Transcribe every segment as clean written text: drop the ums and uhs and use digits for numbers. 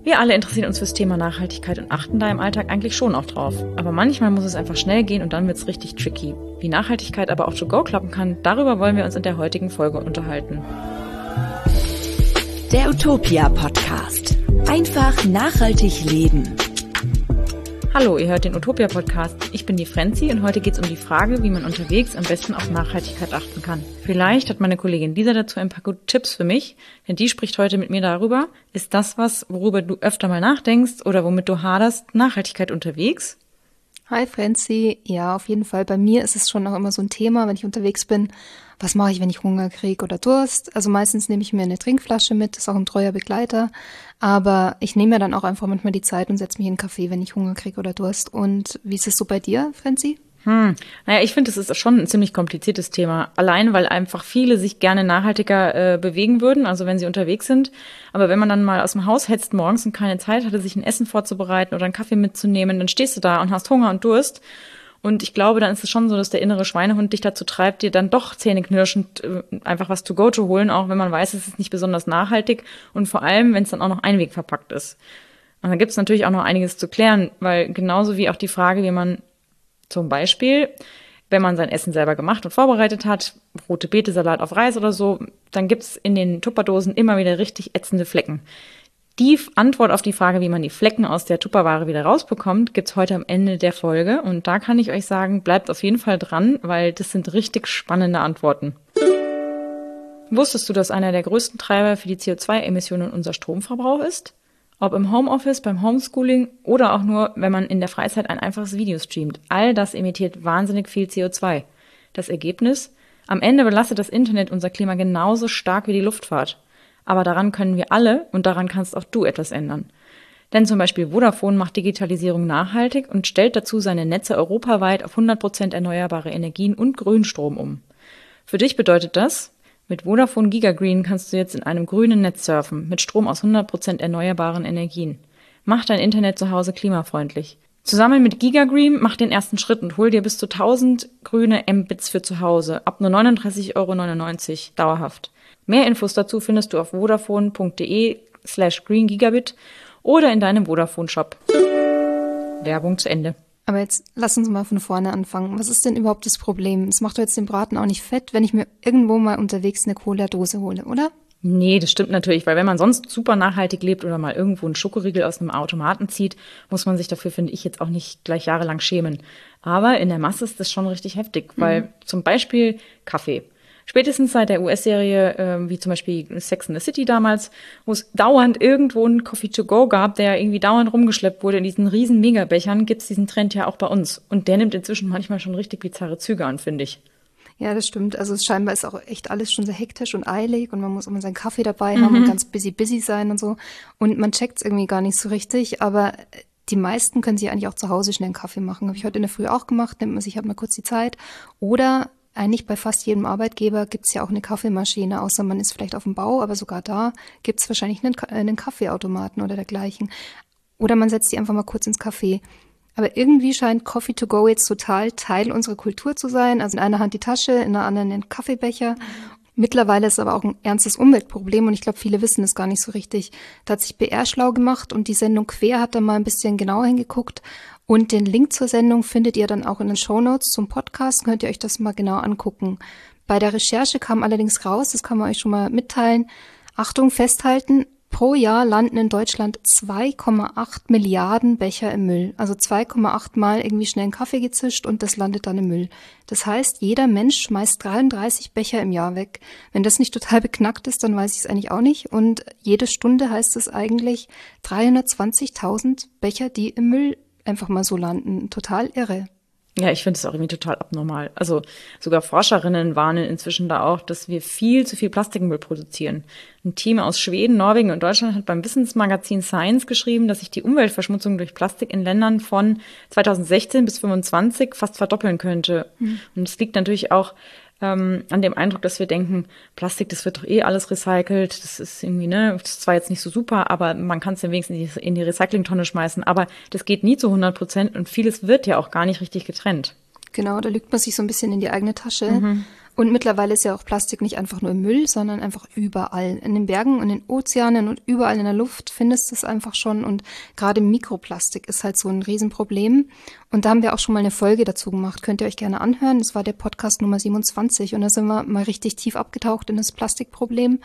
Wir alle interessieren uns fürs Thema Nachhaltigkeit und achten da im Alltag eigentlich schon auch drauf. Aber manchmal muss es einfach schnell gehen und dann wird's richtig tricky. Wie Nachhaltigkeit aber auch to go klappen kann, darüber wollen wir uns in der heutigen Folge unterhalten. Der Utopia-Podcast. Einfach nachhaltig leben. Hallo, ihr hört den Utopia-Podcast. Ich bin die Frenzi und heute geht es um die Frage, wie man unterwegs am besten auf Nachhaltigkeit achten kann. Vielleicht hat meine Kollegin Lisa dazu ein paar gute Tipps für mich, denn die spricht heute mit mir darüber. Ist das was, worüber du öfter mal nachdenkst oder womit du haderst, Nachhaltigkeit unterwegs? Hi Frenzi, ja, auf jeden Fall. Bei mir ist es schon auch immer so ein Thema, wenn ich unterwegs bin. Was mache ich, wenn ich Hunger kriege oder Durst? Also meistens nehme ich mir eine Trinkflasche mit, ist auch ein treuer Begleiter. Aber ich nehme mir dann auch einfach manchmal die Zeit und setze mich in einen Café, wenn ich Hunger kriege oder Durst. Und wie ist es so bei dir, Frenzi? Naja, ich finde, es ist schon ein ziemlich kompliziertes Thema. Allein, weil einfach viele sich gerne nachhaltiger bewegen würden, also wenn sie unterwegs sind. Aber wenn man dann mal aus dem Haus hetzt morgens und keine Zeit hatte, sich ein Essen vorzubereiten oder einen Kaffee mitzunehmen, dann stehst du da und hast Hunger und Durst. Und ich glaube, dann ist es schon so, dass der innere Schweinehund dich dazu treibt, dir dann doch zähneknirschend einfach was to go zu holen, auch wenn man weiß, es ist nicht besonders nachhaltig und vor allem, wenn es dann auch noch einwegverpackt ist. Und dann gibt es natürlich auch noch einiges zu klären, weil genauso wie auch die Frage, wie man zum Beispiel, wenn man sein Essen selber gemacht und vorbereitet hat, rote Beete, Salat auf Reis oder so, dann gibt es in den Tupperdosen immer wieder richtig ätzende Flecken. Die Antwort auf die Frage, wie man die Flecken aus der Tupperware wieder rausbekommt, gibt's heute am Ende der Folge. Und da kann ich euch sagen, bleibt auf jeden Fall dran, weil das sind richtig spannende Antworten. Wusstest du, dass einer der größten Treiber für die CO2-Emissionen unser Stromverbrauch ist? Ob im Homeoffice, beim Homeschooling oder auch nur, wenn man in der Freizeit ein einfaches Video streamt. All das emittiert wahnsinnig viel CO2. Das Ergebnis? Am Ende belastet das Internet unser Klima genauso stark wie die Luftfahrt. Aber daran können wir alle und daran kannst auch du etwas ändern. Denn zum Beispiel Vodafone macht Digitalisierung nachhaltig und stellt dazu seine Netze europaweit auf 100% erneuerbare Energien und Grünstrom um. Für dich bedeutet das, mit Vodafone GigaGreen kannst du jetzt in einem grünen Netz surfen, mit Strom aus 100% erneuerbaren Energien. Mach dein Internet zu Hause klimafreundlich. Zusammen mit GigaGreen mach den ersten Schritt und hol dir bis zu 1000 grüne Mbits für zu Hause, ab nur 39,99 € dauerhaft. Mehr Infos dazu findest du auf vodafone.de/greengigabit oder in deinem Vodafone-Shop. Werbung zu Ende. Aber jetzt lass uns mal von vorne anfangen. Was ist denn überhaupt das Problem? Es macht doch jetzt den Braten auch nicht fett, wenn ich mir irgendwo mal unterwegs eine Cola-Dose hole, oder? Nee, das stimmt natürlich, weil wenn man sonst super nachhaltig lebt oder mal irgendwo einen Schokoriegel aus einem Automaten zieht, muss man sich dafür, finde ich, jetzt auch nicht gleich jahrelang schämen. Aber in der Masse ist das schon richtig heftig, weil zum Beispiel Kaffee. Spätestens seit der US-Serie, wie zum Beispiel Sex and the City damals, wo es dauernd irgendwo einen Coffee to go gab, der irgendwie dauernd rumgeschleppt wurde in diesen riesen Megabechern, gibt's diesen Trend ja auch bei uns. Und der nimmt inzwischen manchmal schon richtig bizarre Züge an, finde ich. Ja, das stimmt. Also scheinbar ist auch echt alles schon sehr hektisch und eilig und man muss immer seinen Kaffee dabei haben und ganz busy sein und so. Und man checkt's irgendwie gar nicht so richtig, aber die meisten können sich eigentlich auch zu Hause schnell einen Kaffee machen. Habe ich heute in der Früh auch gemacht, nimmt man sich halt mal kurz die Zeit. Oder eigentlich bei fast jedem Arbeitgeber gibt's ja auch eine Kaffeemaschine, außer man ist vielleicht auf dem Bau, aber sogar da gibt's wahrscheinlich einen Kaffeeautomaten oder dergleichen. Oder man setzt die einfach mal kurz ins Café. Aber irgendwie scheint Coffee to go jetzt total Teil unserer Kultur zu sein. Also in einer Hand die Tasche, in der anderen den Kaffeebecher. Mittlerweile ist es aber auch ein ernstes Umweltproblem und ich glaube, viele wissen es gar nicht so richtig. Da hat sich BR schlau gemacht und die Sendung Quer hat da mal ein bisschen genauer hingeguckt. Und den Link zur Sendung findet ihr dann auch in den Shownotes zum Podcast. Könnt ihr euch das mal genau angucken. Bei der Recherche kam allerdings raus, das kann man euch schon mal mitteilen. Achtung, festhalten, pro Jahr landen in Deutschland 2,8 Milliarden Becher im Müll. Also 2,8 Mal irgendwie schnell einen Kaffee gezischt und das landet dann im Müll. Das heißt, jeder Mensch schmeißt 33 Becher im Jahr weg. Wenn das nicht total beknackt ist, dann weiß ich es eigentlich auch nicht. Und jede Stunde heißt es eigentlich 320.000 Becher, die im Müll einfach mal so landen. Total irre. Ja, ich finde es auch irgendwie total abnormal. Also sogar Forscherinnen warnen inzwischen da auch, dass wir viel zu viel Plastikmüll produzieren. Ein Team aus Schweden, Norwegen und Deutschland hat beim Wissensmagazin Science geschrieben, dass sich die Umweltverschmutzung durch Plastik in Ländern von 2016 bis 2025 fast verdoppeln könnte. Und es liegt natürlich auch an dem Eindruck, dass wir denken, Plastik, das wird doch eh alles recycelt, das ist irgendwie, das ist zwar jetzt nicht so super, aber man kann es ja wenigstens in die Recyclingtonne schmeißen, aber das geht nie zu 100% und vieles wird ja auch gar nicht richtig getrennt. Genau, da lügt man sich so ein bisschen in die eigene Tasche. Und mittlerweile ist ja auch Plastik nicht einfach nur im Müll, sondern einfach überall. In den Bergen und in den Ozeanen und überall in der Luft findest du es einfach schon. Und gerade Mikroplastik ist halt so ein Riesenproblem. Und da haben wir auch schon mal eine Folge dazu gemacht. Könnt ihr euch gerne anhören. Das war der Podcast Nummer 27. Und da sind wir mal richtig tief abgetaucht in das Plastikproblem.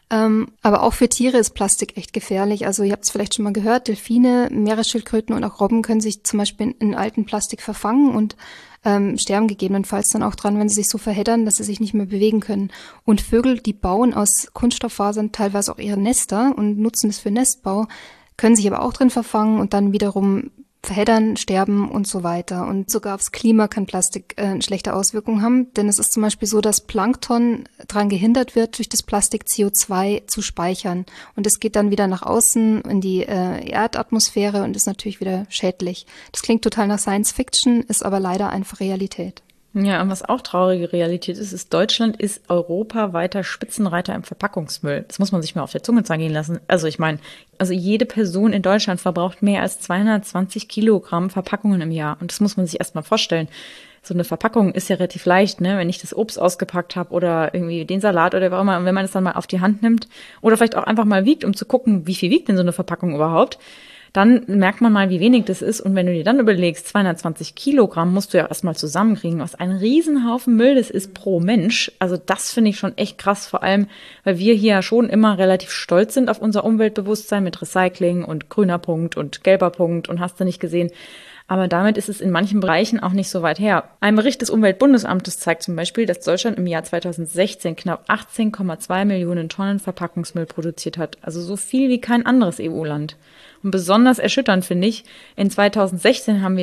Aber auch für Tiere ist Plastik echt gefährlich. Also ihr habt es vielleicht schon mal gehört, Delfine, Meeresschildkröten und auch Robben können sich zum Beispiel in alten Plastik verfangen und sterben gegebenenfalls dann auch dran, wenn sie sich so verheddern, dass sie sich nicht mehr bewegen können. Und Vögel, die bauen aus Kunststofffasern teilweise auch ihre Nester und nutzen es für Nestbau, können sich aber auch drin verfangen und dann wiederum verheddern, sterben und so weiter. Und sogar aufs Klima kann Plastik schlechte Auswirkungen haben, denn es ist zum Beispiel so, dass Plankton daran gehindert wird, durch das Plastik CO2 zu speichern. Und es geht dann wieder nach außen in die Erdatmosphäre und ist natürlich wieder schädlich. Das klingt total nach Science Fiction, ist aber leider einfach Realität. Ja, und was auch traurige Realität ist, Deutschland ist europaweiter Spitzenreiter im Verpackungsmüll. Das muss man sich mal auf der Zunge zergehen lassen. Also ich meine, jede Person in Deutschland verbraucht mehr als 220 Kilogramm Verpackungen im Jahr. Und das muss man sich erst mal vorstellen. So eine Verpackung ist ja relativ leicht, ne? Wenn ich das Obst ausgepackt habe oder irgendwie den Salat oder was auch immer. Und wenn man es dann mal auf die Hand nimmt oder vielleicht auch einfach mal wiegt, um zu gucken, wie viel wiegt denn so eine Verpackung überhaupt, dann merkt man mal, wie wenig das ist. Und wenn du dir dann überlegst, 220 Kilogramm musst du ja erstmal zusammenkriegen, was ein Riesenhaufen Müll das ist pro Mensch. Also das finde ich schon echt krass, vor allem, weil wir hier ja schon immer relativ stolz sind auf unser Umweltbewusstsein mit Recycling und grüner Punkt und gelber Punkt und hast du nicht gesehen. Aber damit ist es in manchen Bereichen auch nicht so weit her. Ein Bericht des Umweltbundesamtes zeigt zum Beispiel, dass Deutschland im Jahr 2016 knapp 18,2 Millionen Tonnen Verpackungsmüll produziert hat. Also so viel wie kein anderes EU-Land. Und besonders erschütternd finde ich, in 2016 haben wir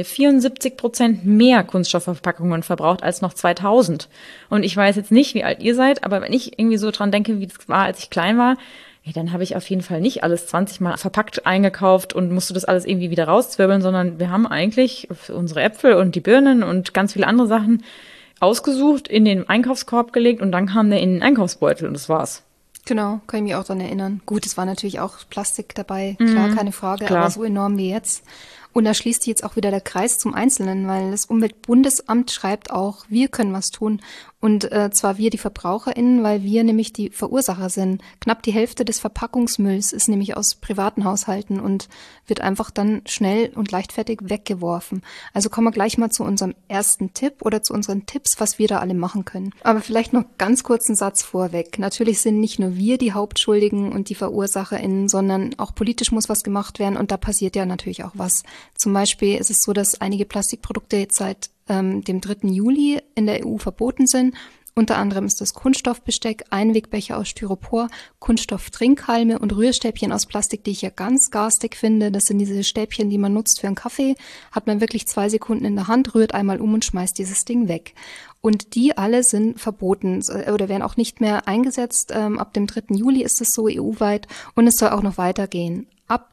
74% mehr Kunststoffverpackungen verbraucht als noch 2000. Und ich weiß jetzt nicht, wie alt ihr seid, aber wenn ich irgendwie so dran denke, wie das war, als ich klein war, dann habe ich auf jeden Fall nicht alles 20 Mal verpackt eingekauft und musste das alles irgendwie wieder rauszwirbeln, sondern wir haben eigentlich unsere Äpfel und die Birnen und ganz viele andere Sachen ausgesucht, in den Einkaufskorb gelegt und dann kam der in den Einkaufsbeutel und das war's. Genau, kann ich mich auch daran erinnern. Gut, es war natürlich auch Plastik dabei, klar, keine Frage, klar. Aber so enorm wie jetzt. Und da schließt sich jetzt auch wieder der Kreis zum Einzelnen, weil das Umweltbundesamt schreibt auch, wir können was tun. Und zwar wir, die VerbraucherInnen, weil wir nämlich die Verursacher sind. Knapp die Hälfte des Verpackungsmülls ist nämlich aus privaten Haushalten und wird einfach dann schnell und leichtfertig weggeworfen. Also kommen wir gleich mal zu unserem ersten Tipp oder zu unseren Tipps, was wir da alle machen können. Aber vielleicht noch ganz kurz einen Satz vorweg. Natürlich sind nicht nur wir die Hauptschuldigen und die VerursacherInnen, sondern auch politisch muss was gemacht werden und da passiert ja natürlich auch was. Zum Beispiel ist es so, dass einige Plastikprodukte jetzt seit dem 3. Juli in der EU verboten sind. Unter anderem ist das Kunststoffbesteck, Einwegbecher aus Styropor, Kunststofftrinkhalme und Rührstäbchen aus Plastik, die ich ja ganz garstig finde. Das sind diese Stäbchen, die man nutzt für einen Kaffee. Hat man wirklich 2 Sekunden in der Hand, rührt einmal um und schmeißt dieses Ding weg. Und die alle sind verboten oder werden auch nicht mehr eingesetzt. Ab dem 3. Juli ist es so EU-weit und es soll auch noch weitergehen. Ab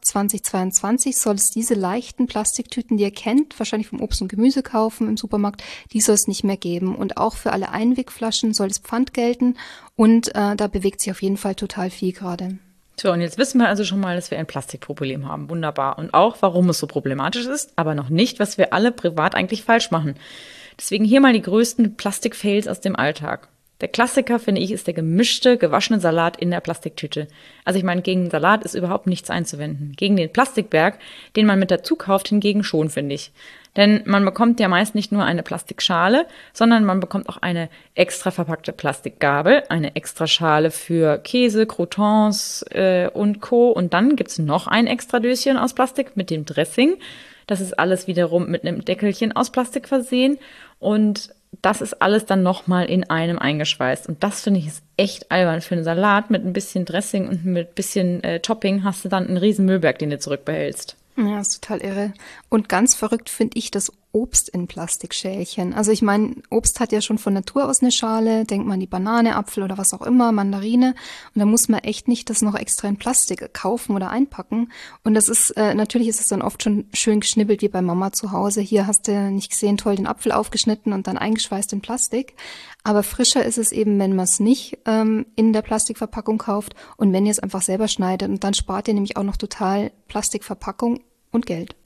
2022 soll es diese leichten Plastiktüten, die ihr kennt, wahrscheinlich vom Obst und Gemüse kaufen im Supermarkt, die soll es nicht mehr geben. Und auch für alle Einwegflaschen soll es Pfand gelten. Und da bewegt sich auf jeden Fall total viel gerade. So, und jetzt wissen wir also schon mal, dass wir ein Plastikproblem haben. Wunderbar. Und auch, warum es so problematisch ist, aber noch nicht, was wir alle privat eigentlich falsch machen. Deswegen hier mal die größten Plastikfails aus dem Alltag. Der Klassiker, finde ich, ist der gemischte, gewaschene Salat in der Plastiktüte. Also ich meine, gegen den Salat ist überhaupt nichts einzuwenden. Gegen den Plastikberg, den man mit dazu kauft, hingegen schon, finde ich. Denn man bekommt ja meist nicht nur eine Plastikschale, sondern man bekommt auch eine extra verpackte Plastikgabel, eine extra Schale für Käse, Croutons und Co. Und dann gibt's noch ein extra Döschen aus Plastik mit dem Dressing. Das ist alles wiederum mit einem Deckelchen aus Plastik versehen und das ist alles dann nochmal in einem eingeschweißt. Und das finde ich ist echt albern. Für einen Salat mit ein bisschen Dressing und mit ein bisschen Topping hast du dann einen riesen Müllberg, den du zurückbehältst. Ja, ist total irre. Und ganz verrückt finde ich das Obst in Plastikschälchen. Also ich meine, Obst hat ja schon von Natur aus eine Schale. Denkt man die Banane, Apfel oder was auch immer, Mandarine. Und da muss man echt nicht das noch extra in Plastik kaufen oder einpacken. Und das ist, natürlich ist es dann oft schon schön geschnibbelt wie bei Mama zu Hause. Hier hast du nicht gesehen, toll den Apfel aufgeschnitten und dann eingeschweißt in Plastik. Aber frischer ist es eben, wenn man es nicht in der Plastikverpackung kauft und wenn ihr es einfach selber schneidet. Und dann spart ihr nämlich auch noch total Plastikverpackung und Geld.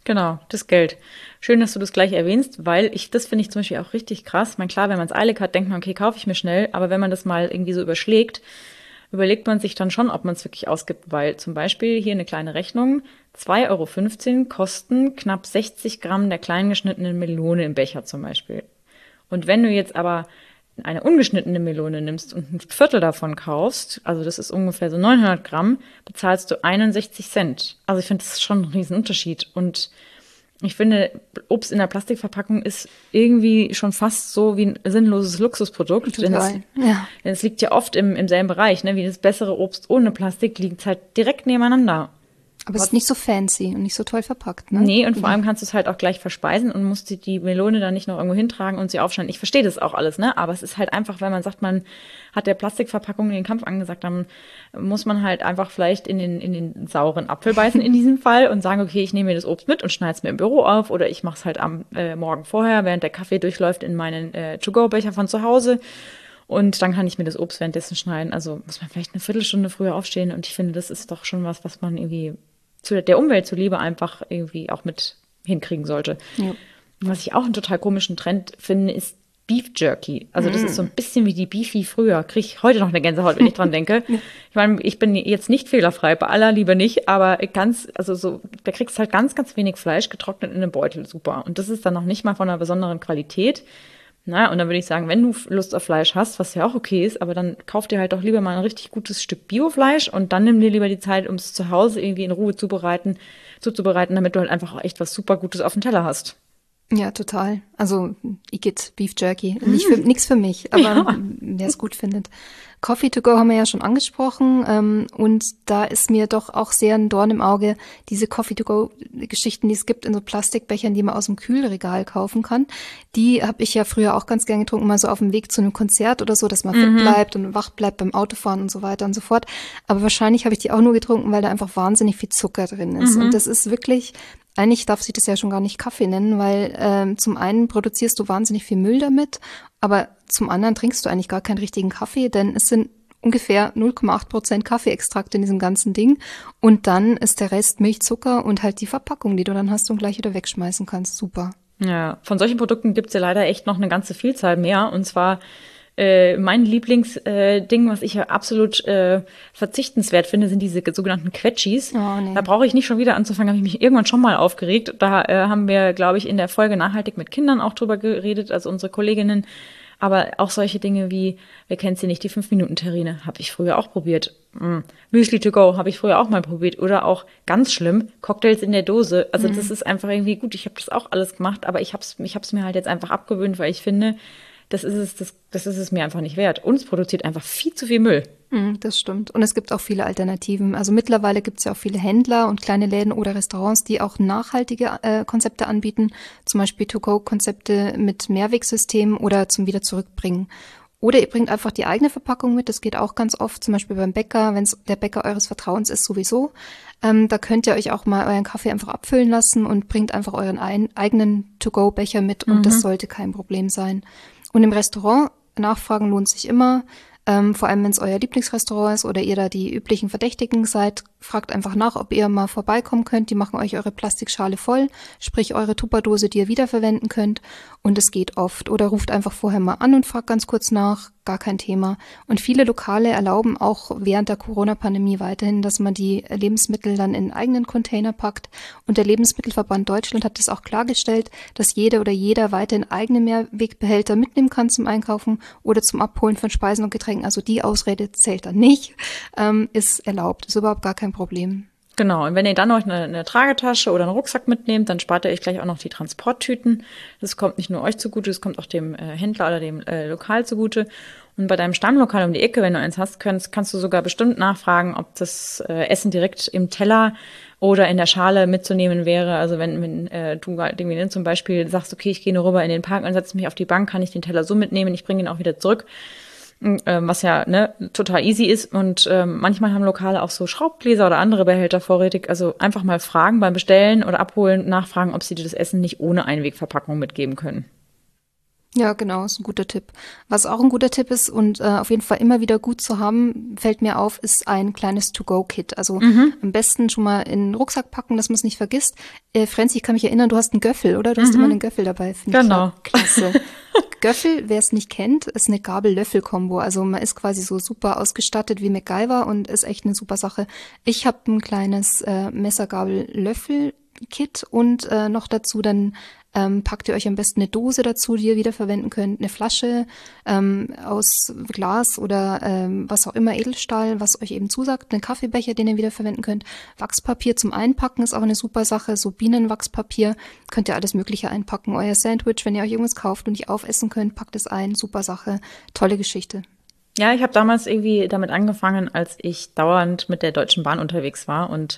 Genau, das Geld. Schön, dass du das gleich erwähnst, weil das finde ich zum Beispiel auch richtig krass. Ich meine, klar, wenn man es eilig hat, denkt man, okay, kaufe ich mir schnell. Aber wenn man das mal irgendwie so überschlägt, überlegt man sich dann schon, ob man es wirklich ausgibt. Weil zum Beispiel hier eine kleine Rechnung, 2,15 € kosten knapp 60 Gramm der klein geschnittenen Melone im Becher zum Beispiel. Und wenn du jetzt aber eine ungeschnittene Melone nimmst und ein Viertel davon kaufst, also das ist ungefähr so 900 Gramm, bezahlst du 61 Cent. Also ich finde, das ist schon ein Riesenunterschied. Und ich finde, Obst in der Plastikverpackung ist irgendwie schon fast so wie ein sinnloses Luxusprodukt. Total, denn es liegt ja oft im selben Bereich, ne? Wie das bessere Obst ohne Plastik liegt halt direkt nebeneinander. Aber es ist nicht so fancy und nicht so toll verpackt, ne? Nee, und vor allem kannst du es halt auch gleich verspeisen und musst die Melone dann nicht noch irgendwo hintragen und sie aufschneiden. Ich verstehe das auch alles, ne? Aber es ist halt einfach, wenn man sagt, man hat der Plastikverpackung den Kampf angesagt, dann muss man halt einfach vielleicht in den sauren Apfel beißen in diesem Fall und sagen, okay, ich nehme mir das Obst mit und schneide es mir im Büro auf oder ich mache es halt am Morgen vorher, während der Kaffee durchläuft, in meinen To-Go-Becher von zu Hause. Und dann kann ich mir das Obst währenddessen schneiden. Also muss man vielleicht eine Viertelstunde früher aufstehen. Und ich finde, das ist doch schon was man irgendwie zu der Umwelt zuliebe einfach irgendwie auch mit hinkriegen sollte. Ja. Was ich auch einen total komischen Trend finde, ist Beef Jerky. Also das ist so ein bisschen wie die Beefy früher. Kriege ich heute noch eine Gänsehaut, wenn ich dran denke. Ich meine, ich bin jetzt nicht fehlerfrei, bei aller Liebe nicht, aber da kriegst halt ganz, ganz wenig Fleisch getrocknet in einem Beutel, super. Und das ist dann noch nicht mal von einer besonderen Qualität. Na, und dann würde ich sagen, wenn du Lust auf Fleisch hast, was ja auch okay ist, aber dann kauf dir halt doch lieber mal ein richtig gutes Stück Biofleisch und dann nimm dir lieber die Zeit, um es zu Hause irgendwie in Ruhe zuzubereiten, damit du halt einfach auch echt was super Gutes auf dem Teller hast. Ja, total. Also Igitt, Beef Jerky. Nix für mich, aber wer es gut findet. Coffee to go haben wir ja schon angesprochen und da ist mir doch auch sehr ein Dorn im Auge, diese Coffee to go Geschichten, die es gibt in so Plastikbechern, die man aus dem Kühlregal kaufen kann. Die habe ich ja früher auch ganz gern getrunken, mal so auf dem Weg zu einem Konzert oder so, dass man fit bleibt und wach bleibt beim Autofahren und so weiter und so fort. Aber wahrscheinlich habe ich die auch nur getrunken, weil da einfach wahnsinnig viel Zucker drin ist. Und das ist wirklich... Eigentlich darf sich das ja schon gar nicht Kaffee nennen, weil zum einen produzierst du wahnsinnig viel Müll damit, aber zum anderen trinkst du eigentlich gar keinen richtigen Kaffee, denn es sind ungefähr 0,8% Kaffeeextrakt in diesem ganzen Ding und dann ist der Rest Milch, Zucker und halt die Verpackung, die du dann hast und gleich wieder wegschmeißen kannst. Super. Ja, von solchen Produkten gibt's ja leider echt noch eine ganze Vielzahl mehr und zwar mein Lieblingsding, was ich ja absolut verzichtenswert finde, sind diese sogenannten Quetschis. Oh, nee. Da brauche ich nicht schon wieder anzufangen, habe ich mich irgendwann schon mal aufgeregt. Da haben wir, glaube ich, in der Folge Nachhaltig mit Kindern auch drüber geredet, also unsere Kolleginnen. Aber auch solche Dinge wie, wer kennt sie nicht, die 5-Minuten-Terrine, habe ich früher auch probiert. Müsli to go habe ich früher auch mal probiert. Oder auch ganz schlimm, Cocktails in der Dose. Also das ist einfach irgendwie gut. Ich habe das auch alles gemacht, aber ich hab's mir halt jetzt einfach abgewöhnt, weil ich finde, das ist es mir einfach nicht wert. Und es produziert einfach viel zu viel Müll. Das stimmt. Und es gibt auch viele Alternativen. Also mittlerweile gibt es ja auch viele Händler und kleine Läden oder Restaurants, die auch nachhaltige Konzepte anbieten. Zum Beispiel To-Go-Konzepte mit Mehrwegsystemen oder zum Wieder-Zurückbringen. Oder ihr bringt einfach die eigene Verpackung mit. Das geht auch ganz oft, zum Beispiel beim Bäcker, wenn es der Bäcker eures Vertrauens ist sowieso. Da könnt ihr euch auch mal euren Kaffee einfach abfüllen lassen und bringt einfach euren eigenen To-Go-Becher mit. Und das sollte kein Problem sein. Und im Restaurant nachfragen lohnt sich immer, vor allem wenn es euer Lieblingsrestaurant ist oder ihr da die üblichen Verdächtigen seid, fragt einfach nach, ob ihr mal vorbeikommen könnt. Die machen euch eure Plastikschale voll, sprich eure Tupperdose, die ihr wiederverwenden könnt. Und es geht oft. Oder ruft einfach vorher mal an und fragt ganz kurz nach, gar kein Thema. Und viele Lokale erlauben auch während der Corona-Pandemie weiterhin, dass man die Lebensmittel dann in eigenen Container packt. Und der Lebensmittelverband Deutschland hat das auch klargestellt, dass jede oder jeder weiterhin eigene Mehrwegbehälter mitnehmen kann zum Einkaufen oder zum Abholen von Speisen und Getränken. Also die Ausrede zählt dann nicht, ist erlaubt, ist überhaupt gar kein Problem. Genau, und wenn ihr dann noch eine Tragetasche oder einen Rucksack mitnehmt, dann spart ihr euch gleich auch noch die Transporttüten. Das kommt nicht nur euch zugute, das kommt auch dem Händler oder dem Lokal zugute. Und bei deinem Stammlokal um die Ecke, wenn du eins hast, kannst du sogar bestimmt nachfragen, ob das Essen direkt im Teller oder in der Schale mitzunehmen wäre. Also wenn du irgendwie zum Beispiel sagst, okay, ich gehe nur rüber in den Park und setze mich auf die Bank, kann ich den Teller so mitnehmen, ich bringe ihn auch wieder zurück. Was ja total easy ist. Und manchmal haben Lokale auch so Schraubgläser oder andere Behälter vorrätig. Also einfach mal fragen beim Bestellen oder Abholen, nachfragen, ob sie dir das Essen nicht ohne Einwegverpackung mitgeben können. Ja, genau, ist ein guter Tipp. Was auch ein guter Tipp ist und auf jeden Fall immer wieder gut zu haben, fällt mir auf, ist ein kleines To-Go-Kit. Also am besten schon mal in den Rucksack packen, dass man es nicht vergisst. Franzi, ich kann mich erinnern, du hast einen Göffel, oder? Du hast immer einen Göffel dabei. Finde ich Genau. klasse. Göffel, wer es nicht kennt, ist eine Gabel-Löffel-Kombo. Also man ist quasi so super ausgestattet wie MacGyver und ist echt eine super Sache. Ich habe ein kleines Messer-Gabel-Löffel-Kit und noch dazu dann packt ihr euch am besten eine Dose dazu, die ihr wieder verwenden könnt, eine Flasche aus Glas oder was auch immer, Edelstahl, was euch eben zusagt, einen Kaffeebecher, den ihr wieder verwenden könnt. Wachspapier zum Einpacken ist auch eine super Sache, so Bienenwachspapier, könnt ihr alles Mögliche einpacken. Euer Sandwich, wenn ihr euch irgendwas kauft und nicht aufessen könnt, packt es ein, super Sache, tolle Geschichte. Ja, ich habe damals irgendwie damit angefangen, als ich dauernd mit der Deutschen Bahn unterwegs war und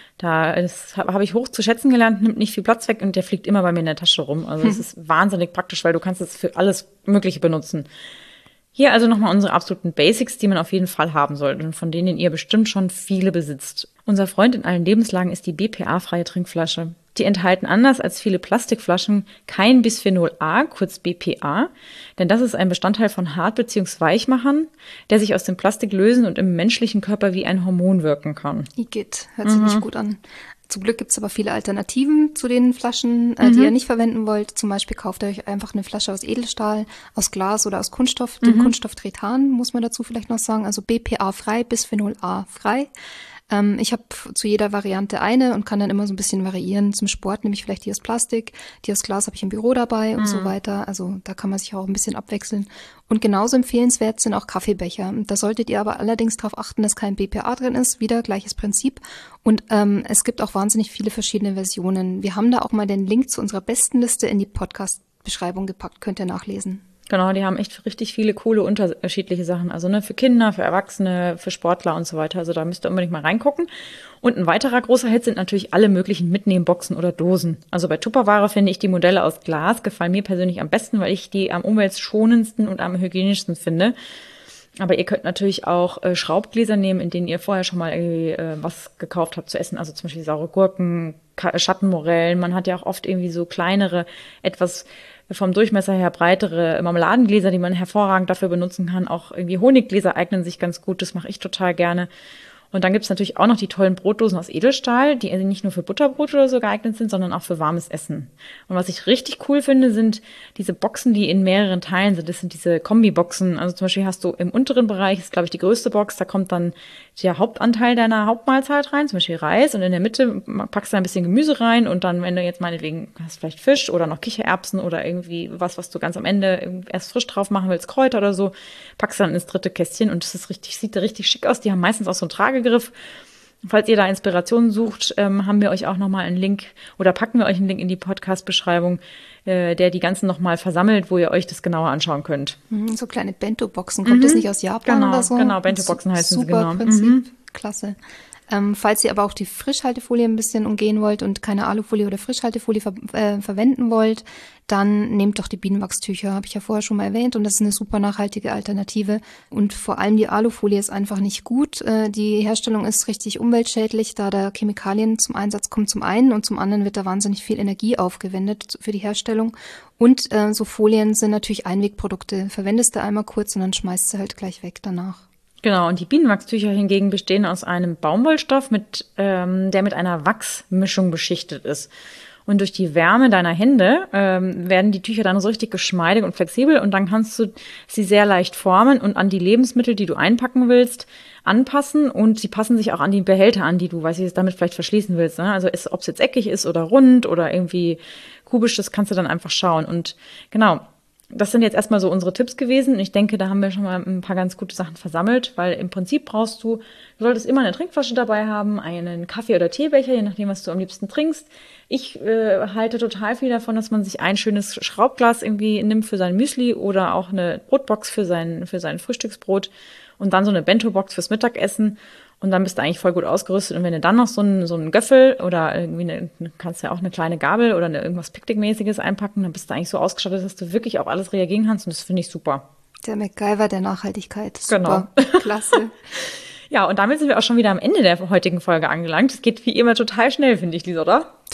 das habe ich hoch zu schätzen gelernt, nimmt nicht viel Platz weg und der fliegt immer bei mir in der Tasche rum. Also es ist wahnsinnig praktisch, weil du kannst es für alles Mögliche benutzen. Hier also nochmal unsere absoluten Basics, die man auf jeden Fall haben sollte und von denen ihr bestimmt schon viele besitzt. Unser Freund in allen Lebenslagen ist die BPA-freie Trinkflasche. Die enthalten anders als viele Plastikflaschen kein Bisphenol A, kurz BPA, denn das ist ein Bestandteil von Hart- bzw. Weichmachern, der sich aus dem Plastik lösen und im menschlichen Körper wie ein Hormon wirken kann. Igitt, hört sich nicht gut an. Zum Glück gibt's aber viele Alternativen zu den Flaschen, die ihr nicht verwenden wollt. Zum Beispiel kauft ihr euch einfach eine Flasche aus Edelstahl, aus Glas oder aus Kunststoff. Den Kunststoff Tretan, muss man dazu vielleicht noch sagen. Also BPA-frei, Bisphenol A-frei. Ich habe zu jeder Variante eine und kann dann immer so ein bisschen variieren. Zum Sport nehme ich vielleicht die aus Plastik, die aus Glas habe ich im Büro dabei und so weiter. Also da kann man sich auch ein bisschen abwechseln. Und genauso empfehlenswert sind auch Kaffeebecher. Da solltet ihr aber allerdings darauf achten, dass kein BPA drin ist. Wieder gleiches Prinzip. Und es gibt auch wahnsinnig viele verschiedene Versionen. Wir haben da auch mal den Link zu unserer besten Liste in die Podcast-Beschreibung gepackt. Könnt ihr nachlesen. Genau, die haben echt richtig viele coole unterschiedliche Sachen. Also für Kinder, für Erwachsene, für Sportler und so weiter. Also da müsst ihr unbedingt mal reingucken. Und ein weiterer großer Hit sind natürlich alle möglichen Mitnehmboxen oder Dosen. Also bei Tupperware finde ich die Modelle aus Glas gefallen mir persönlich am besten, weil ich die am umweltschonendsten und am hygienischsten finde. Aber ihr könnt natürlich auch Schraubgläser nehmen, in denen ihr vorher schon mal irgendwie was gekauft habt zu essen. Also zum Beispiel saure Gurken, Schattenmorellen. Man hat ja auch oft irgendwie so kleinere, etwas vom Durchmesser her breitere Marmeladengläser, die man hervorragend dafür benutzen kann. Auch irgendwie Honiggläser eignen sich ganz gut. Das mache ich total gerne. Und dann gibt's natürlich auch noch die tollen Brotdosen aus Edelstahl, die nicht nur für Butterbrot oder so geeignet sind, sondern auch für warmes Essen. Und was ich richtig cool finde, sind diese Boxen, die in mehreren Teilen sind. Das sind diese Kombi-Boxen. Also zum Beispiel hast du im unteren Bereich, ist glaube ich die größte Box, da kommt dann der Hauptanteil deiner Hauptmahlzeit rein, zum Beispiel Reis. Und in der Mitte packst du ein bisschen Gemüse rein. Und dann, wenn du jetzt meinetwegen hast vielleicht Fisch oder noch Kichererbsen oder irgendwie was du ganz am Ende erst frisch drauf machen willst, Kräuter oder so, packst du dann ins dritte Kästchen. Und das ist sieht richtig schick aus. Die haben meistens auch so einen Tragegriff. Falls ihr da Inspirationen sucht, haben wir euch auch nochmal einen Link oder packen wir euch einen Link in die Podcast-Beschreibung, der die ganzen nochmal versammelt, wo ihr euch das genauer anschauen könnt. So kleine Bento-Boxen. Kommt das nicht aus Japan oder so? Genau, Bento-Boxen heißen sie, genau. Super Prinzip, klasse. Falls ihr aber auch die Frischhaltefolie ein bisschen umgehen wollt und keine Alufolie oder Frischhaltefolie verwenden wollt, dann nehmt doch die Bienenwachstücher, habe ich ja vorher schon mal erwähnt, und das ist eine super nachhaltige Alternative. Und vor allem die Alufolie ist einfach nicht gut. Die Herstellung ist richtig umweltschädlich, da da Chemikalien zum Einsatz kommen zum einen und zum anderen wird da wahnsinnig viel Energie aufgewendet für die Herstellung. Und so Folien sind natürlich Einwegprodukte. Verwendest du einmal kurz und dann schmeißt du halt gleich weg danach. Genau, und die Bienenwachstücher hingegen bestehen aus einem Baumwollstoff, der mit einer Wachsmischung beschichtet ist. Und durch die Wärme deiner Hände werden die Tücher dann so richtig geschmeidig und flexibel und dann kannst du sie sehr leicht formen und an die Lebensmittel, die du einpacken willst, anpassen und sie passen sich auch an die Behälter an, die du, damit vielleicht verschließen willst. Ne? Also ob es jetzt eckig ist oder rund oder irgendwie kubisch, das kannst du dann einfach schauen. Und genau, das sind jetzt erstmal so unsere Tipps gewesen. Ich denke, da haben wir schon mal ein paar ganz gute Sachen versammelt, weil im Prinzip du solltest immer eine Trinkflasche dabei haben, einen Kaffee- oder Teebecher, je nachdem, was du am liebsten trinkst. Ich halte total viel davon, dass man sich ein schönes Schraubglas irgendwie nimmt für sein Müsli oder auch eine Brotbox für sein Frühstücksbrot und dann so eine Bento-Box fürs Mittagessen. Und dann bist du eigentlich voll gut ausgerüstet. Und wenn du dann noch so einen Göffel oder irgendwie kannst ja auch eine kleine Gabel oder irgendwas Picknickmäßiges einpacken, dann bist du eigentlich so ausgestattet, dass du wirklich auf alles reagieren kannst. Und das finde ich super. Der MacGyver der Nachhaltigkeit. Super. Genau. Klasse. Ja, und damit sind wir auch schon wieder am Ende der heutigen Folge angelangt. Es geht wie immer total schnell, finde ich, Lisa, oder?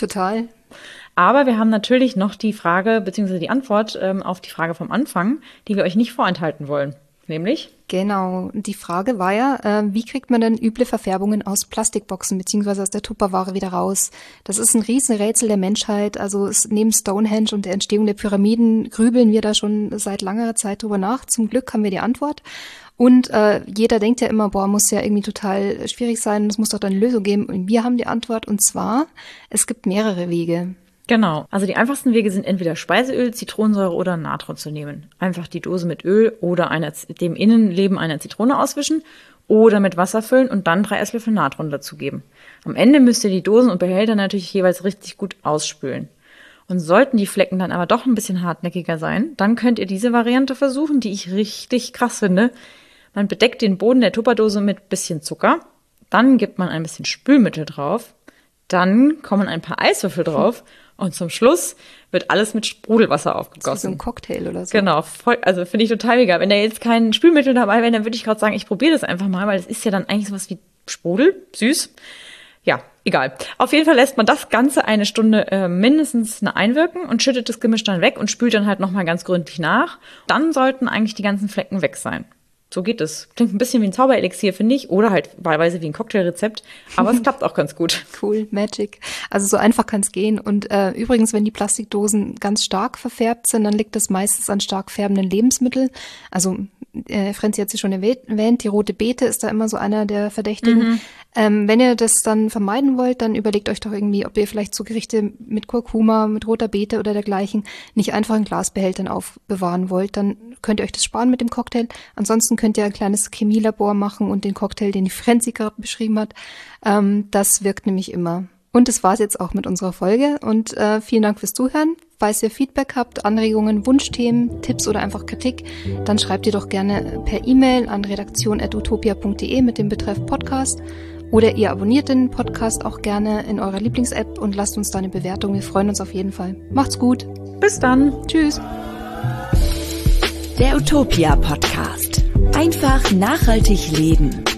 Total. Aber wir haben natürlich noch die Frage, beziehungsweise die Antwort auf die Frage vom Anfang, die wir euch nicht vorenthalten wollen. Nämlich? Genau. Die Frage war ja, wie kriegt man denn üble Verfärbungen aus Plastikboxen beziehungsweise aus der Tupperware wieder raus? Das ist ein Riesenrätsel der Menschheit. Also neben Stonehenge und der Entstehung der Pyramiden grübeln wir da schon seit langer Zeit drüber nach. Zum Glück haben wir die Antwort. Und jeder denkt ja immer, muss ja irgendwie total schwierig sein, es muss doch da eine Lösung geben. Und wir haben die Antwort, und zwar, es gibt mehrere Wege. Genau. Also die einfachsten Wege sind entweder Speiseöl, Zitronensäure oder Natron zu nehmen. Einfach die Dose mit Öl oder dem Innenleben einer Zitrone auswischen oder mit Wasser füllen und dann 3 Esslöffel Natron dazugeben. Am Ende müsst ihr die Dosen und Behälter natürlich jeweils richtig gut ausspülen. Und sollten die Flecken dann aber doch ein bisschen hartnäckiger sein, dann könnt ihr diese Variante versuchen, die ich richtig krass finde. Man bedeckt den Boden der Tupperdose mit bisschen Zucker, dann gibt man ein bisschen Spülmittel drauf, dann kommen ein paar Eiswürfel drauf und zum Schluss wird alles mit Sprudelwasser aufgegossen. So ein Cocktail oder so. Genau, also finde ich total mega. Wenn da jetzt kein Spülmittel dabei wäre, dann würde ich gerade sagen, ich probiere das einfach mal, weil es ist ja dann eigentlich sowas wie Sprudel, süß. Ja, egal. Auf jeden Fall lässt man das Ganze eine Stunde mindestens einwirken und schüttet das Gemisch dann weg und spült dann halt nochmal ganz gründlich nach. Dann sollten eigentlich die ganzen Flecken weg sein. So geht es. Klingt ein bisschen wie ein Zauberelixier, finde ich. Oder halt wahlweise wie ein Cocktailrezept. Aber es klappt auch ganz gut. Cool, Magic. Also so einfach kann es gehen. Und übrigens, wenn die Plastikdosen ganz stark verfärbt sind, dann liegt das meistens an stark färbenden Lebensmitteln. Also Franzi hat sie schon erwähnt, die rote Beete ist da immer so einer der Verdächtigen. Wenn ihr das dann vermeiden wollt, dann überlegt euch doch irgendwie, ob ihr vielleicht so Gerichte mit Kurkuma, mit roter Beete oder dergleichen nicht einfach in Glasbehältern aufbewahren wollt. Dann könnt ihr euch das sparen mit dem Cocktail. Ansonsten könnt ihr ein kleines Chemielabor machen und den Cocktail, den die Franzi gerade beschrieben hat, das wirkt nämlich immer. Und das war's jetzt auch mit unserer Folge und vielen Dank fürs Zuhören. Falls ihr Feedback habt, Anregungen, Wunschthemen, Tipps oder einfach Kritik, dann schreibt ihr doch gerne per E-Mail an redaktion@utopia.de mit dem Betreff Podcast oder ihr abonniert den Podcast auch gerne in eurer Lieblings-App und lasst uns da eine Bewertung. Wir freuen uns auf jeden Fall. Macht's gut. Bis dann. Tschüss. Der Utopia Podcast. Einfach nachhaltig leben.